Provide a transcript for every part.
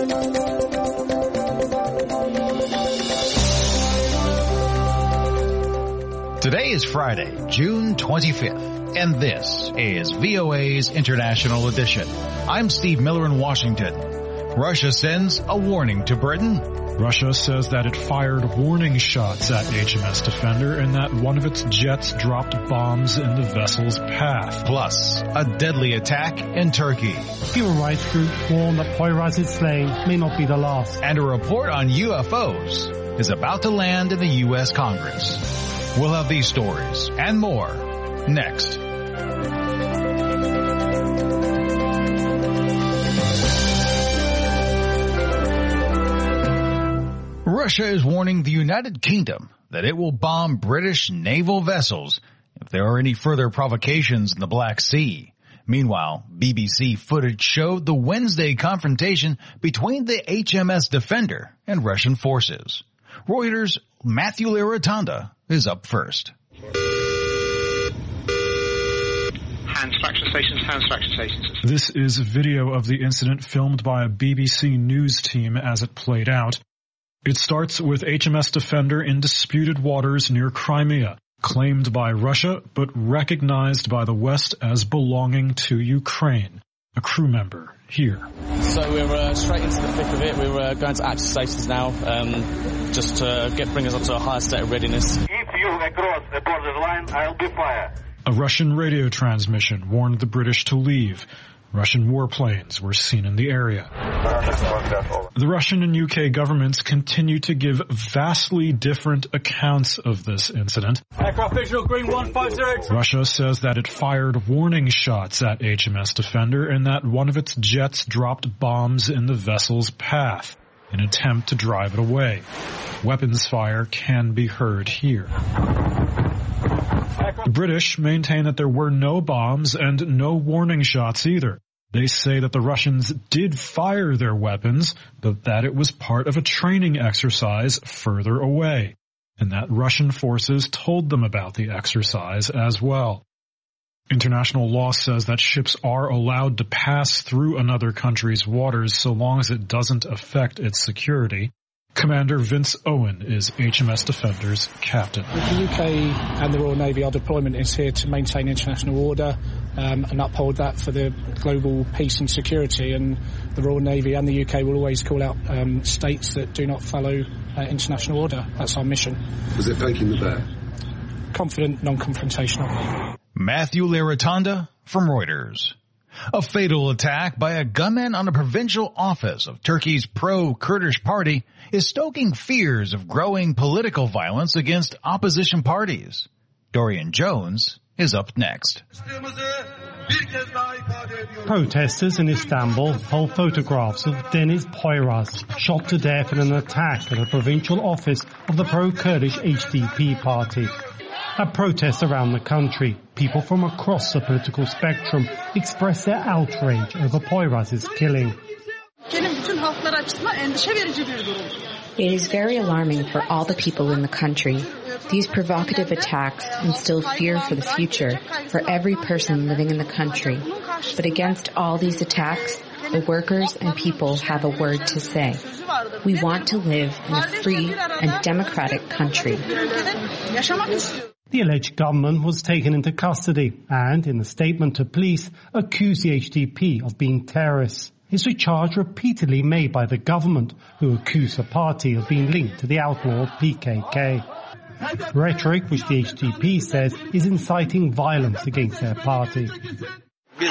Today is Friday, June 25th, and this is VOA's International Edition. I'm Steve Miller in Washington. Russia sends a warning to Britain. Russia says that it fired warning shots at HMS Defender and that one of its jets dropped bombs in the vessel's path. Plus, a deadly attack in Turkey. Human rights group warn that Poyraz's slaying may not be the last. And a report on UFOs is about to land in the U.S. Congress. We'll have these stories and more next. Russia is warning the United Kingdom that it will bomb British naval vessels if there are any further provocations in the Black Sea. Meanwhile, BBC footage showed the Wednesday confrontation between the HMS Defender and Russian forces. Reuters' Matthew Larotonda is up first. Hands fracture stations. This is video of the incident filmed by a BBC News team as it played out. It starts with HMS Defender in disputed waters near Crimea, claimed by Russia but recognized by the West as belonging to Ukraine. A crew member here. So we're straight into the thick of it. We're going to active stations now, just to bring us up to a higher state of readiness. If you cross the border line, I'll be fired. A Russian radio transmission warned the British to leave. Russian warplanes were seen in the area. The Russian and UK governments continue to give vastly different accounts of this incident. Aircraft visual, green 150. Russia says that it fired warning shots at HMS Defender and that one of its jets dropped bombs in the vessel's path in an attempt to drive it away. Weapons fire can be heard here. The British maintain that there were no bombs and no warning shots either. They say that the Russians did fire their weapons, but that it was part of a training exercise further away, and that Russian forces told them about the exercise as well. International law says that ships are allowed to pass through another country's waters so long as it doesn't affect its security. Commander Vince Owen is HMS Defender's captain. The UK and the Royal Navy, our deployment is here to maintain international order and uphold that for the global peace and security. And the Royal Navy and the UK will always call out states that do not follow international order. That's our mission. Was it poking the bear? Confident, non-confrontational. Matthew Larotonda from Reuters. A fatal attack by a gunman on a provincial office of Turkey's pro-Kurdish party is stoking fears of growing political violence against opposition parties. Dorian Jones is up next. Protesters in Istanbul hold photographs of Deniz Poyraz, shot to death in an attack at a provincial office of the pro-Kurdish HDP party. At protests around the country, people from across the political spectrum express their outrage over Poyraz's killing. It is very alarming for all the people in the country. These provocative attacks instill fear for the future for every person living in the country. But against all these attacks, the workers and people have a word to say. We want to live in a free and democratic country. The alleged gunman was taken into custody and, in a statement to police, accused the HDP of being terrorists. It's a charge repeatedly made by the government, who accused the party of being linked to the outlawed PKK. Rhetoric which the HDP says is inciting violence against their party. We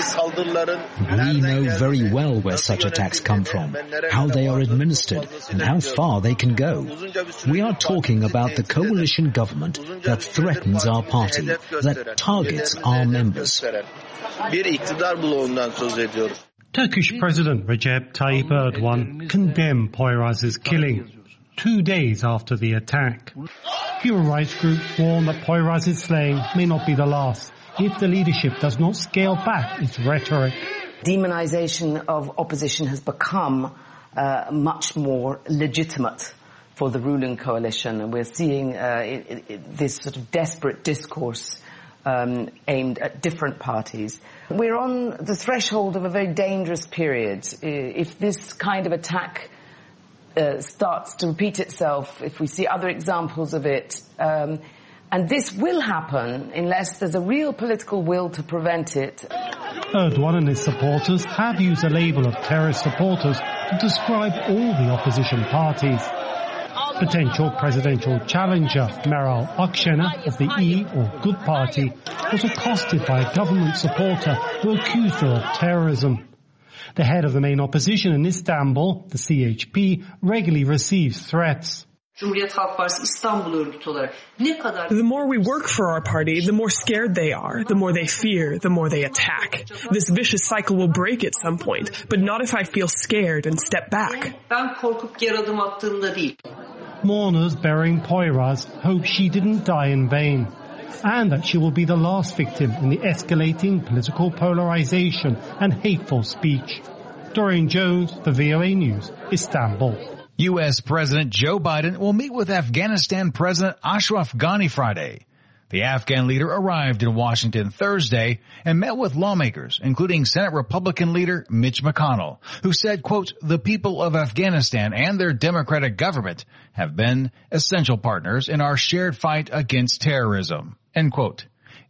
know very well where such attacks come from, how they are administered, and how far they can go. We are talking about the coalition government that threatens our party, that targets our members. Turkish President Recep Tayyip Erdogan condemned Poyraz's killing 2 days after the attack. Human rights groups warn that Poyraz's slaying may not be the last if the leadership does not scale back its rhetoric. Demonization of opposition has become much more legitimate for the ruling coalition, and we're seeing this sort of desperate discourse aimed at different parties. We're on the threshold of a very dangerous period. If this kind of attack starts to repeat itself, if we see other examples of it, and this will happen unless there's a real political will to prevent it. Erdogan and his supporters have used the label of terrorist supporters to describe all the opposition parties. Potential presidential challenger Meral Akşener of the İyi or Good Party was accosted by a government supporter who accused her of terrorism. The head of the main opposition in Istanbul, the CHP, regularly receives threats. The more we work for our party, the more scared they are, the more they fear, the more they attack. This vicious cycle will break at some point, but not if I feel scared and step back. Mourners burying Poyraz hope she didn't die in vain, and that she will be the last victim in the escalating political polarization and hateful speech. Dorian Jones, for VOA News, Istanbul. U.S. President Joe Biden will meet with Afghanistan President Ashraf Ghani Friday. The Afghan leader arrived in Washington Thursday and met with lawmakers, including Senate Republican leader Mitch McConnell, who said, quote, "The people of Afghanistan and their democratic government have been essential partners in our shared fight against terrorism," end quote.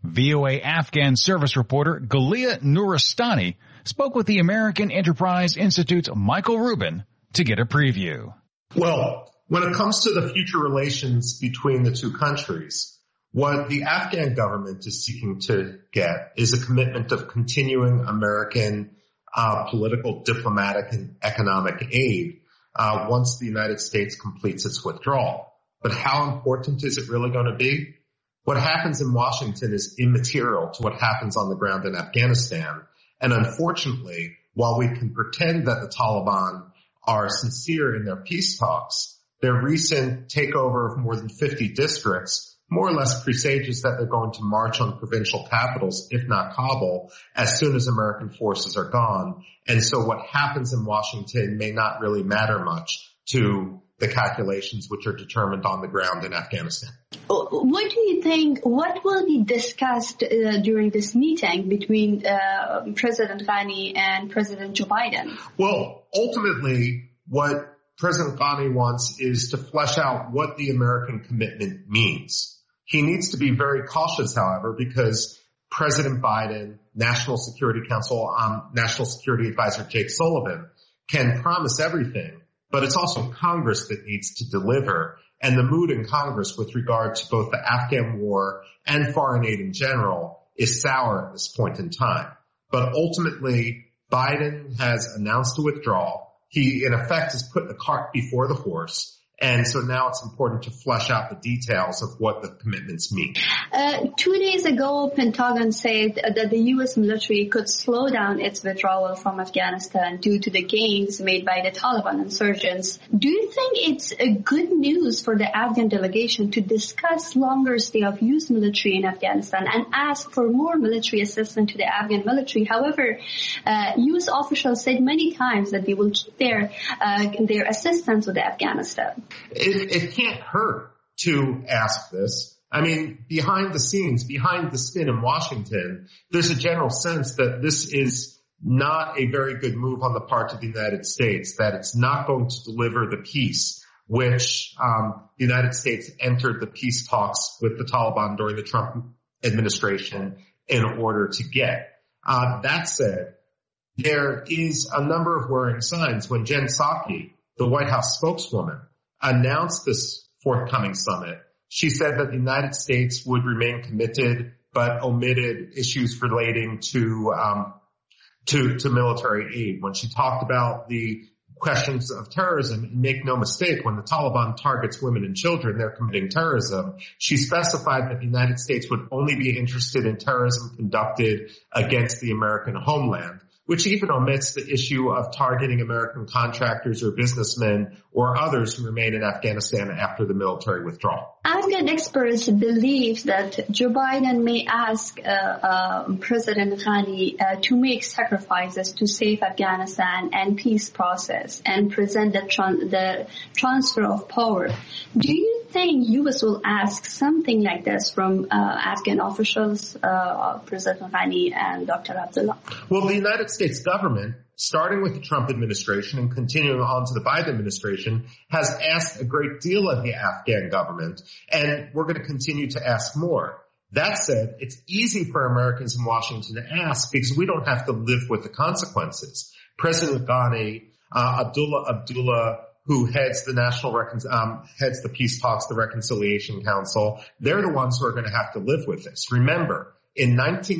VOA Afghan service reporter Galia Nuristani spoke with the American Enterprise Institute's Michael Rubin to get a preview. Well, when it comes to the future relations between the two countries, what the Afghan government is seeking to get is a commitment of continuing American political, diplomatic, and economic aid once the United States completes its withdrawal. But how important is it really going to be? What happens in Washington is immaterial to what happens on the ground in Afghanistan. And unfortunately, while we can pretend that the Taliban are sincere in their peace talks, their recent takeover of more than 50 districts more or less presages that they're going to march on provincial capitals, if not Kabul, as soon as American forces are gone. And so what happens in Washington may not really matter much to the calculations which are determined on the ground in Afghanistan. What do you think, what will be discussed during this meeting between President Ghani and President Joe Biden? Well, ultimately, what President Ghani wants is to flesh out what the American commitment means. He needs to be very cautious, however, because President Biden, National Security Council, National Security Advisor Jake Sullivan can promise everything, but it's also Congress that needs to deliver. And the mood in Congress with regard to both the Afghan war and foreign aid in general is sour at this point in time. But ultimately, Biden has announced a withdrawal. He, in effect, has put the cart before the horse. And so now it's important to flesh out the details of what the commitments mean. 2 days ago, Pentagon said that the U.S. military could slow down its withdrawal from Afghanistan due to the gains made by the Taliban insurgents. Do you think it's a good news for the Afghan delegation to discuss longer stay of U.S. military in Afghanistan and ask for more military assistance to the Afghan military? However, U.S. officials said many times that they will keep their assistance with Afghanistan. It can't hurt to ask this. I mean, behind the scenes, behind the spin in Washington, there's a general sense that this is not a very good move on the part of the United States, that it's not going to deliver the peace which the United States entered the peace talks with the Taliban during the Trump administration in order to get. That said, there is a number of worrying signs. When Jen Psaki, the White House spokeswoman, announced this forthcoming summit, she said that the United States would remain committed, but omitted issues relating to military aid. When she talked about the questions of terrorism, and make no mistake, when the Taliban targets women and children, they're committing terrorism. She specified that the United States would only be interested in terrorism conducted against the American homeland, which even omits the issue of targeting American contractors or businessmen or others who remain in Afghanistan after the military withdrawal. Afghan experts believe that Joe Biden may ask President Ghani to make sacrifices to save Afghanistan and peace process and present the transfer of power. Do you think U.S. will ask something like this from Afghan officials, President Ghani and Dr. Abdullah? Well, the United States government, starting with the Trump administration and continuing on to the Biden administration, has asked a great deal of the Afghan government, and we're going to continue to ask more. That said, it's easy for Americans in Washington to ask because we don't have to live with the consequences. President Ghani, Abdullah, who heads heads the peace talks, the Reconciliation Council, they're the ones who are going to have to live with this. Remember, in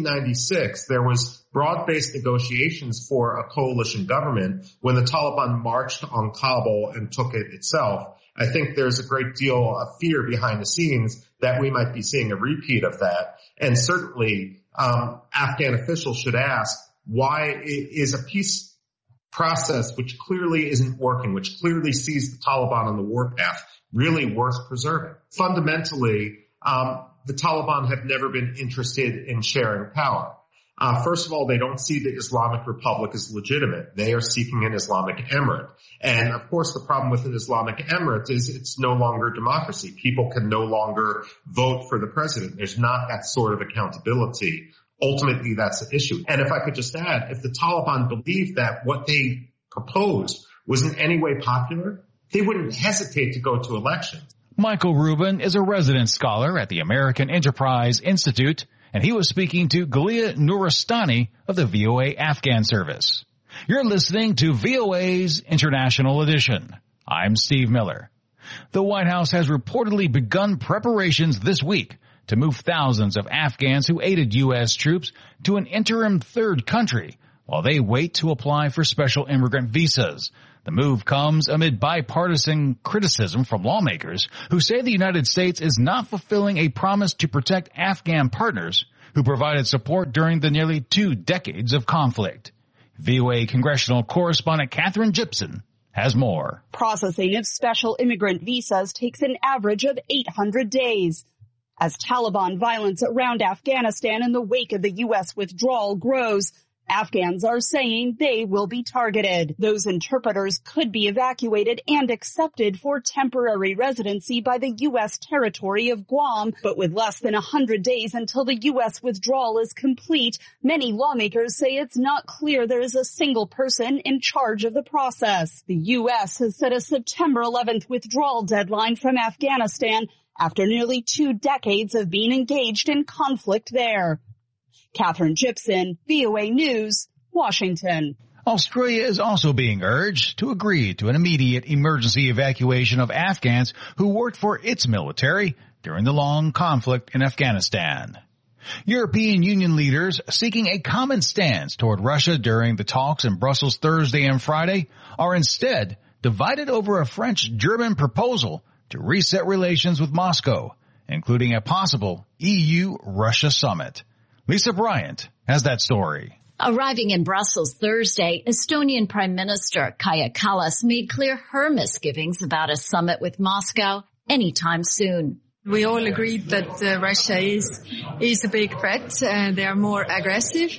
1996, there was broad-based negotiations for a coalition government when the Taliban marched on Kabul and took it itself. I think there's a great deal of fear behind the scenes that we might be seeing a repeat of that. And certainly, Afghan officials should ask, why is a peace process which clearly isn't working, which clearly sees the Taliban on the warpath, really worth preserving? Fundamentally, the Taliban have never been interested in sharing power. First of all, they don't see the Islamic Republic as legitimate. They are seeking an Islamic emirate. And of course, the problem with an Islamic emirate is it's no longer democracy. People can no longer vote for the president. There's not that sort of accountability. Ultimately, that's the issue. And if I could just add, if the Taliban believed that what they proposed was in any way popular, they wouldn't hesitate to go to elections. Michael Rubin is a resident scholar at the American Enterprise Institute, and he was speaking to Galia Nuristani of the VOA Afghan Service. You're listening to VOA's International Edition. I'm Steve Miller. The White House has reportedly begun preparations this week to move thousands of Afghans who aided U.S. troops to an interim third country while they wait to apply for special immigrant visas. The move comes amid bipartisan criticism from lawmakers who say the United States is not fulfilling a promise to protect Afghan partners who provided support during the nearly 2 decades of conflict. VOA congressional correspondent Katherine Gibson has more. Processing of special immigrant visas takes an average of 800 days. As Taliban violence around Afghanistan in the wake of the U.S. withdrawal grows, Afghans are saying they will be targeted. Those interpreters could be evacuated and accepted for temporary residency by the U.S. territory of Guam. But with less than 100 days until the U.S. withdrawal is complete, many lawmakers say it's not clear there is a single person in charge of the process. The U.S. has set a September 11th withdrawal deadline from Afghanistan after nearly 2 decades of being engaged in conflict there. Katherine Gibson, VOA News, Washington. Australia is also being urged to agree to an immediate emergency evacuation of Afghans who worked for its military during the long conflict in Afghanistan. European Union leaders seeking a common stance toward Russia during the talks in Brussels Thursday and Friday are instead divided over a French-German proposal to reset relations with Moscow, including a possible EU-Russia summit. Lisa Bryant has that story. Arriving in Brussels Thursday, Estonian Prime Minister Kaja Kallas made clear her misgivings about a summit with Moscow anytime soon. We all agreed that Russia is a big threat. They are more aggressive.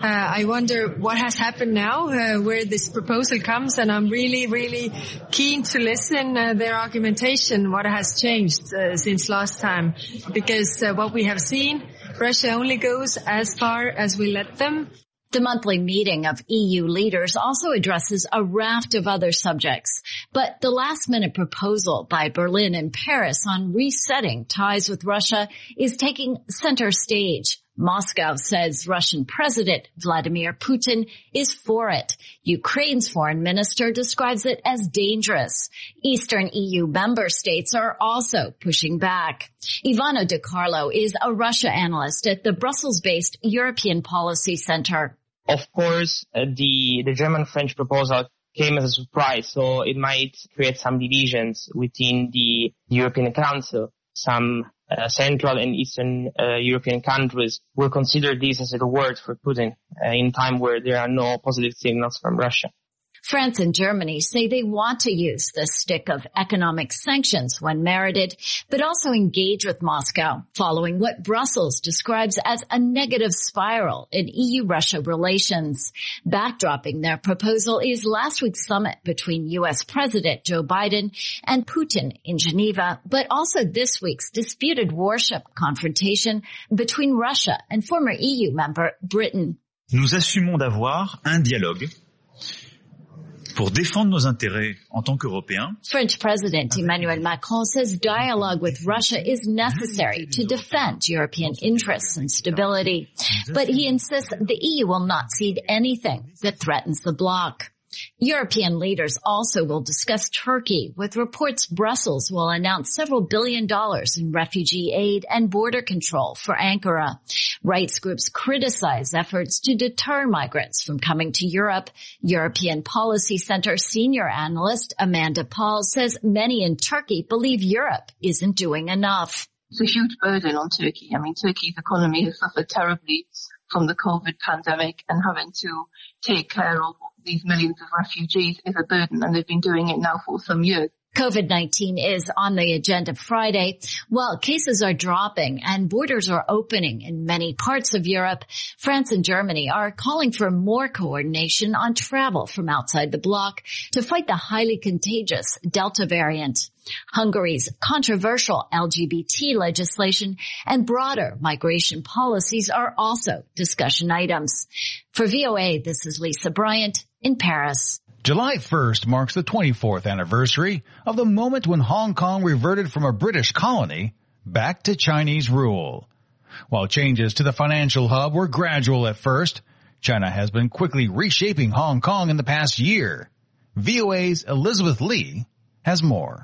I wonder what has happened now, where this proposal comes, and I'm really, really keen to listen their argumentation, what has changed since last time. Because what we have seen, Russia only goes as far as we let them. The monthly meeting of EU leaders also addresses a raft of other subjects, but the last-minute proposal by Berlin and Paris on resetting ties with Russia is taking center stage. Moscow says Russian President Vladimir Putin is for it. Ukraine's foreign minister describes it as dangerous. Eastern EU member states are also pushing back. Ivano De Carlo is a Russia analyst at the Brussels-based European Policy Center. Of course, the German-French proposal came as a surprise, so it might create some divisions within the European Council. Some Central and Eastern European countries will consider this as a reward for Putin in a time where there are no positive signals from Russia. France and Germany say they want to use the stick of economic sanctions when merited, but also engage with Moscow following what Brussels describes as a negative spiral in EU-Russia relations. Backdropping their proposal is last week's summit between U.S. President Joe Biden and Putin in Geneva, but also this week's disputed warship confrontation between Russia and former EU member Britain. Nous assumons d'avoir un dialogue pour défendre nos intérêts en tant qu'Européens. French President Emmanuel Macron says dialogue with Russia is necessary to defend European interests and stability. But he insists the EU will not cede anything that threatens the bloc. European leaders also will discuss Turkey, with reports Brussels will announce several $billion in refugee aid and border control for Ankara. Rights groups criticize efforts to deter migrants from coming to Europe. European Policy Center senior analyst Amanda Paul says many in Turkey believe Europe isn't doing enough. It's a huge burden on Turkey. I mean, Turkey's economy has suffered terribly from the COVID pandemic, and having to take care of these millions of refugees is a burden, and they've been doing it now for some years. COVID-19 is on the agenda Friday. While cases are dropping and borders are opening in many parts of Europe, France and Germany are calling for more coordination on travel from outside the bloc to fight the highly contagious Delta variant. Hungary's controversial LGBT legislation and broader migration policies are also discussion items. For VOA, this is Lisa Bryant in Paris. July 1st marks the 24th anniversary of the moment when Hong Kong reverted from a British colony back to Chinese rule. While changes to the financial hub were gradual at first, China has been quickly reshaping Hong Kong in the past year. VOA's Elizabeth Lee has more.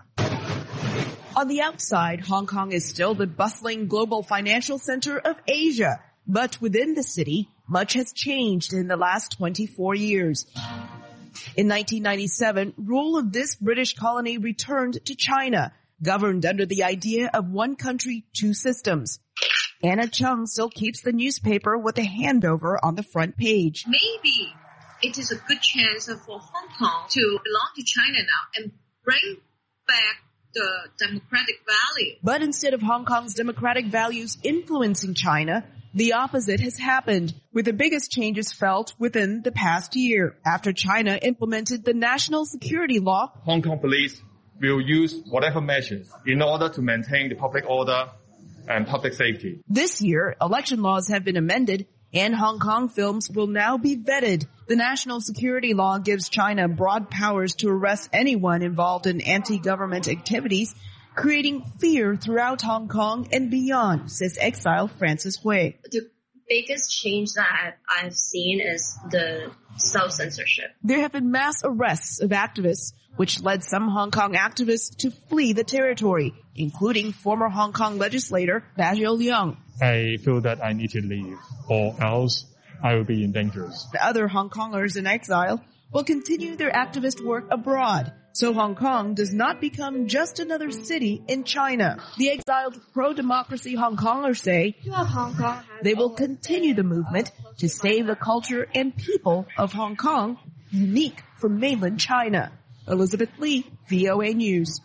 On the outside, Hong Kong is still the bustling global financial center of Asia. But within the city, much has changed in the last 24 years. In 1997, rule of this British colony returned to China, governed under the idea of one country, two systems. Anna Chung still keeps the newspaper with a handover on the front page. Maybe it is a good chance for Hong Kong to belong to China now and bring back the democratic value. But instead of Hong Kong's democratic values influencing China, the opposite has happened, with the biggest changes felt within the past year, after China implemented the national security law. Hong Kong police will use whatever measures in order to maintain the public order and public safety. This year, election laws have been amended, and Hong Kong films will now be vetted. The national security law gives China broad powers to arrest anyone involved in anti-government activities, creating fear throughout Hong Kong and beyond, says exile Francis Hui. The biggest change that I've seen is the self-censorship. There have been mass arrests of activists, which led some Hong Kong activists to flee the territory, including former Hong Kong legislator Bajil Leung. I feel that I need to leave, or else I will be in danger. The other Hong Kongers in exile will continue their activist work abroad, so Hong Kong does not become just another city in China. The exiled pro-democracy Hong Kongers say they will continue the movement to save the culture and people of Hong Kong, unique from mainland China. Elizabeth Lee, VOA News.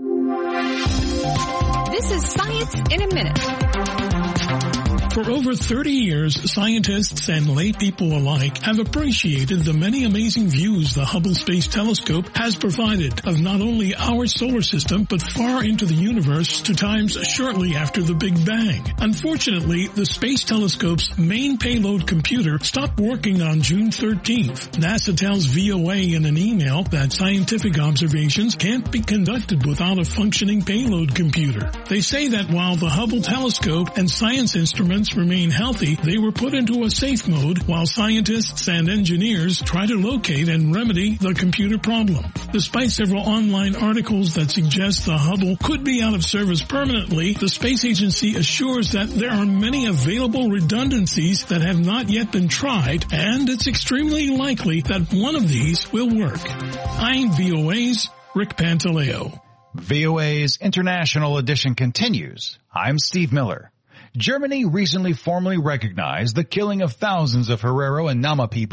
This is Science in a Minute. For over 30 years, scientists and lay people alike have appreciated the many amazing views the Hubble Space Telescope has provided of not only our solar system, but far into the universe to times shortly after the Big Bang. Unfortunately, the Space Telescope's main payload computer stopped working on June 13th. NASA tells VOA in an email that scientific observations can't be conducted without a functioning payload computer. They say that while the Hubble telescope and science instruments remain healthy, they were put into a safe mode while scientists and engineers try to locate and remedy the computer problem. Despite several online articles that suggest the Hubble could be out of service permanently, the space agency assures that there are many available redundancies that have not yet been tried, and it's extremely likely that one of these will work. I'm VOA's Rick Pantaleo. VOA's International Edition continues. I'm Steve Miller. Germany recently formally recognized the killing of thousands of Herero and Nama people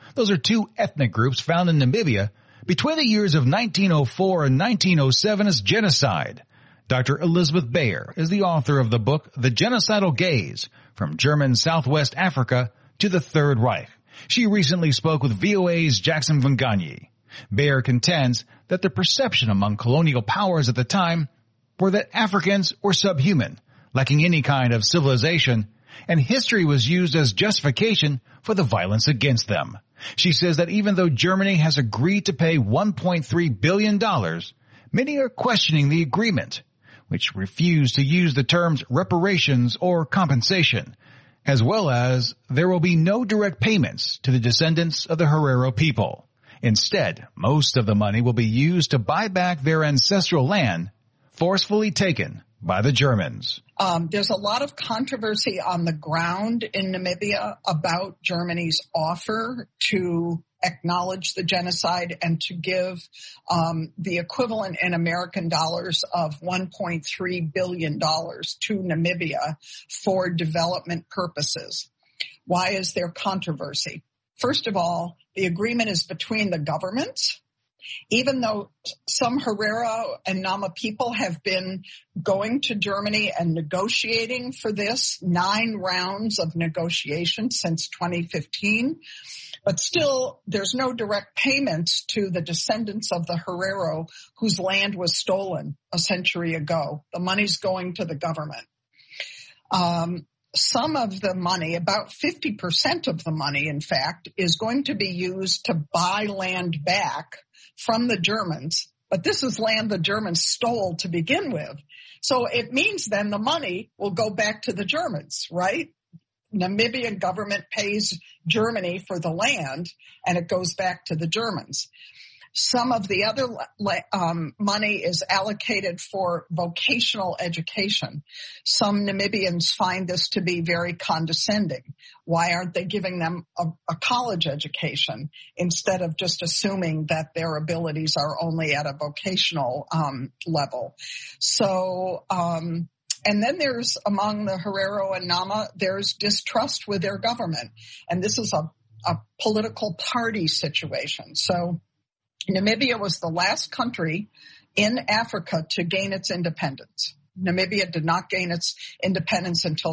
Those are two ethnic groups found in Namibia between the years of 1904 and 1907 as genocide. Dr. Elizabeth Bayer is the author of the book The Genocidal Gaze, From German Southwest Africa to the Third Reich. She recently spoke with VOA's Jackson Van Gagne. Bayer contends that the perception among colonial powers at the time were that Africans were subhuman, lacking any kind of civilization, and history was used as justification for the violence against them. She says that even though Germany has agreed to pay $1.3 billion, many are questioning the agreement, which refused to use the terms reparations or compensation, as well as there will be no direct payments to the descendants of the Herero people. Instead, most of the money will be used to buy back their ancestral land forcefully taken by the Germans. There's a lot of controversy on the ground in Namibia about Germany's offer to acknowledge the genocide and to give the equivalent in American dollars of $1.3 billion to Namibia for development purposes. Why is there controversy? First of all, the agreement is between the governments. Even though some Herero and Nama people have been going to Germany and negotiating for this, 9 rounds of negotiation since 2015, but still there's no direct payments to the descendants of the Herero whose land was stolen a century ago. The money's going to the government. Some of the money, about 50% of the money, in fact, is going to be used to buy land back from the Germans, but this is land the Germans stole to begin with. So it means then the money will go back to the Germans, right? Namibian government pays Germany for the land and it goes back to the Germans. Some of the other money is allocated for vocational education. Some Namibians find this to be very condescending. Why aren't they giving them a college education instead of just assuming that their abilities are only at a vocational level? So, and then there's, among the Herero and Nama, there's distrust with their government. And this is a political party situation. So Namibia was the last country in Africa to gain its independence. Namibia did not gain its independence until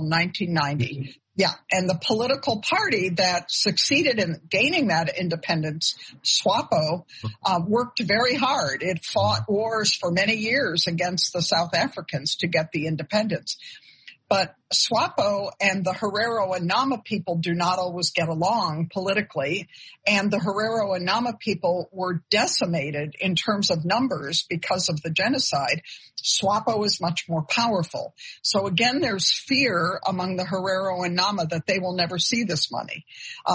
1990. Yeah, and the political party that succeeded in gaining that independence, SWAPO, worked very hard. It fought wars for many years against the South Africans to get the independence. But SWAPO and the Herero and Nama people do not always get along politically, and the Herero and Nama people were decimated in terms of numbers because of the genocide. SWAPO is much more powerful. So again, there's fear among the Herero and Nama that they will never see this money.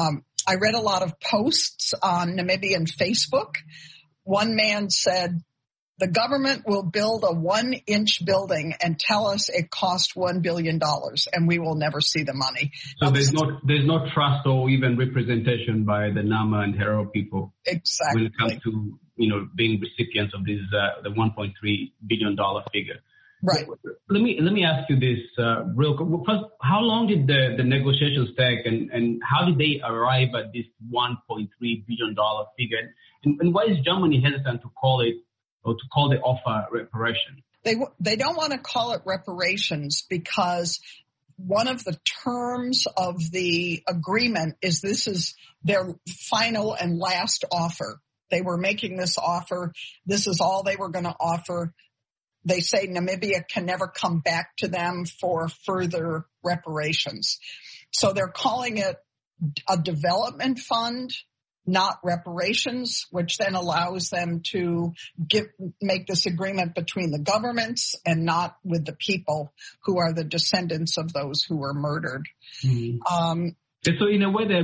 I read a lot of posts on Namibian Facebook. One man said, the government will build a 1-inch building and tell us it cost $1 billion and we will never see the money. So there's no trust or even representation by the Nama and Herero people. Exactly. When it comes to, being recipients of this, the $1.3 billion figure. Right. Let me ask you this, real quick. First, how long did the negotiations take and how did they arrive at this $1.3 billion figure? And why is Germany hesitant to call it, or to call the offer reparation? They don't want to call it reparations because one of the terms of the agreement is this is their final and last offer. They were making this offer. This is all they were going to offer. They say Namibia can never come back to them for further reparations. So they're calling it a development fund, not reparations, which then allows them to make this agreement between the governments and not with the people who are the descendants of those who were murdered. Mm-hmm. So in a way, they're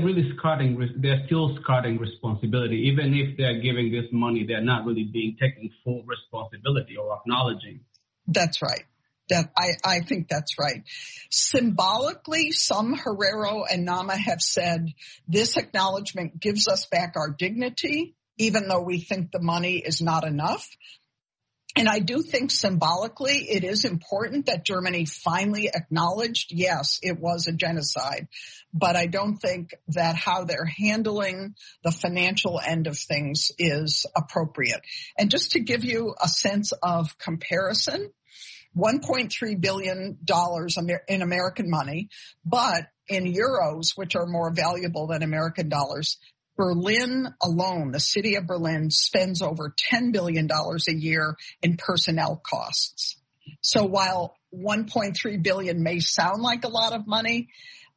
still discarding responsibility. Even if they're giving this money, they're not really taking full responsibility or acknowledging. That's right. I think that's right. Symbolically, some Herero and Nama have said this acknowledgement gives us back our dignity, even though we think the money is not enough. And I do think symbolically it is important that Germany finally acknowledged, yes, it was a genocide. But I don't think that how they're handling the financial end of things is appropriate. And just to give you a sense of comparison, $1.3 billion in American money, but in euros, which are more valuable than American dollars, Berlin alone, the city of Berlin, spends over $10 billion a year in personnel costs. So while $1.3 billion may sound like a lot of money,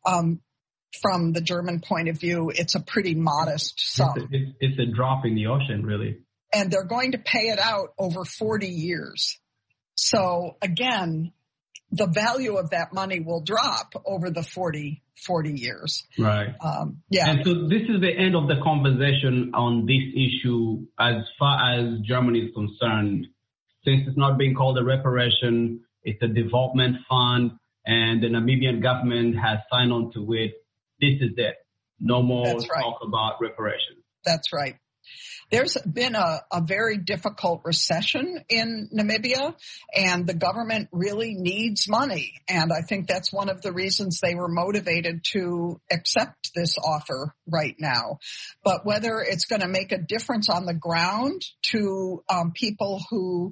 from the German point of view, it's a pretty modest sum. It's a drop in the ocean, really. And they're going to pay it out over 40 years. So again, the value of that money will drop over the 40 years. Right. Yeah. And so this is the end of the conversation on this issue as far as Germany is concerned. Since it's not being called a reparation, it's a development fund, and the Namibian government has signed on to it. This is it. No more talk about reparations. That's right. There's been a very difficult recession in Namibia, and the government really needs money. And I think that's one of the reasons they were motivated to accept this offer right now. But whether it's going to make a difference on the ground to people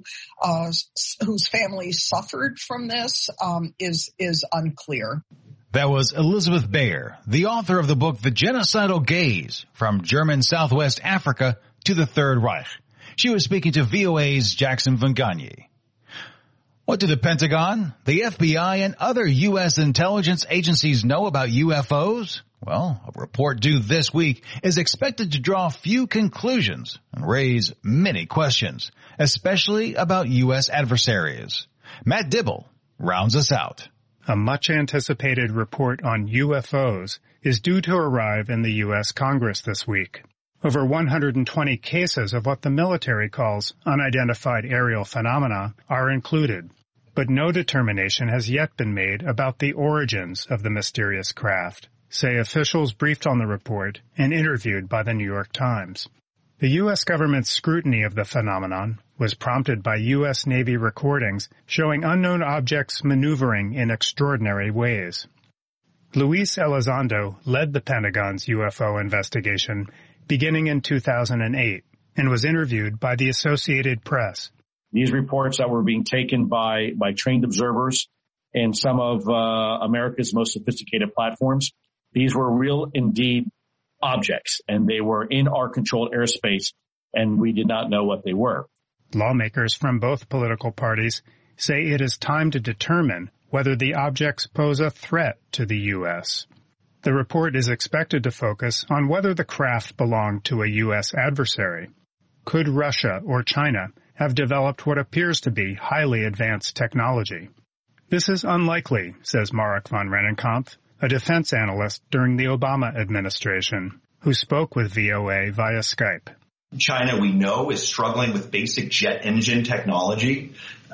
whose families suffered from this is unclear. That was Elizabeth Bayer, the author of the book The Genocidal Gaze, From German Southwest Africa to the Third Reich. She was speaking to VOA's Jackson Van Gagne. What do the Pentagon, the FBI, and other U.S. intelligence agencies know about UFOs? Well, a report due this week is expected to draw few conclusions and raise many questions, especially about U.S. adversaries. Matt Dibble rounds us out. A much-anticipated report on UFOs is due to arrive in the U.S. Congress this week. Over 120 cases of what the military calls unidentified aerial phenomena are included, but no determination has yet been made about the origins of the mysterious craft, say officials briefed on the report and interviewed by the New York Times. The U.S. government's scrutiny of the phenomenon was prompted by U.S. Navy recordings showing unknown objects maneuvering in extraordinary ways. Luis Elizondo led the Pentagon's UFO investigation beginning in 2008 and was interviewed by the Associated Press. These reports that were being taken by trained observers in some of America's most sophisticated platforms, these were real indeed objects, and they were in our controlled airspace, and we did not know what they were. Lawmakers from both political parties say it is time to determine whether the objects pose a threat to the U.S. The report is expected to focus on whether the craft belonged to a U.S. adversary. Could Russia or China have developed what appears to be highly advanced technology? This is unlikely, says Marek von Rennenkampf, a defense analyst during the Obama administration, who spoke with VOA via Skype. China, we know, is struggling with basic jet engine technology.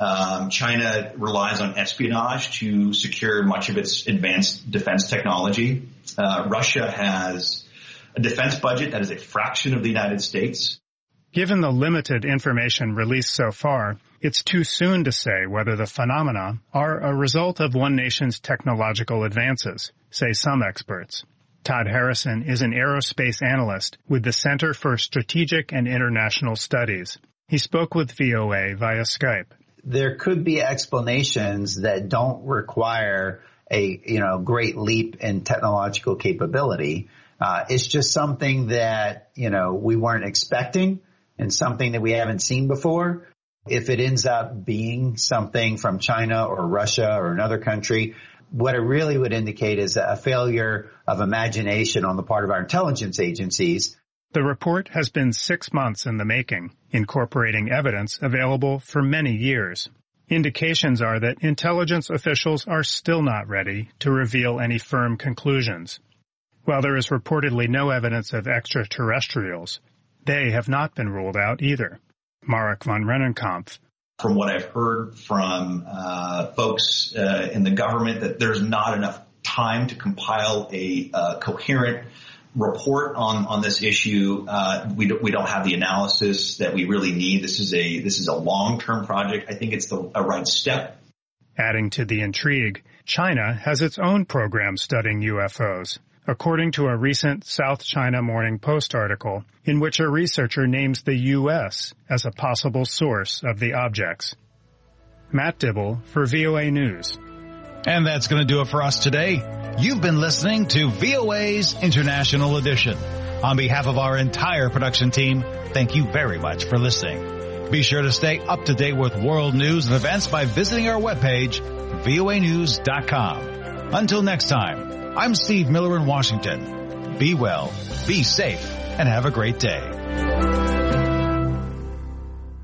China relies on espionage to secure much of its advanced defense technology. Russia has a defense budget that is a fraction of the United States. Given the limited information released so far, it's too soon to say whether the phenomena are a result of one nation's technological advances, say some experts. Todd Harrison is an aerospace analyst with the Center for Strategic and International Studies. He spoke with VOA via Skype. There could be explanations that don't require a great leap in technological capability. It's just something that we weren't expecting and something that we haven't seen before. If it ends up being something from China or Russia or another country, what it really would indicate is a failure of imagination on the part of our intelligence agencies. The report has been 6 months in the making, incorporating evidence available for many years. Indications are that intelligence officials are still not ready to reveal any firm conclusions. While there is reportedly no evidence of extraterrestrials, they have not been ruled out either. Marek von Rennenkampf. From what I've heard from folks in the government, that there's not enough time to compile a coherent report on this issue. We don't have the analysis that we really need. This is a long-term project. I think it's a right step. Adding to the intrigue, China has its own program studying UFOs, according to a recent South China Morning Post article in which a researcher names the U.S. as a possible source of the objects. Matt Dibble for VOA News. And that's going to do it for us today. You've been listening to VOA's International Edition. On behalf of our entire production team, thank you very much for listening. Be sure to stay up to date with world news and events by visiting our webpage, voanews.com. Until next time, I'm Steve Miller in Washington. Be well, be safe, and have a great day.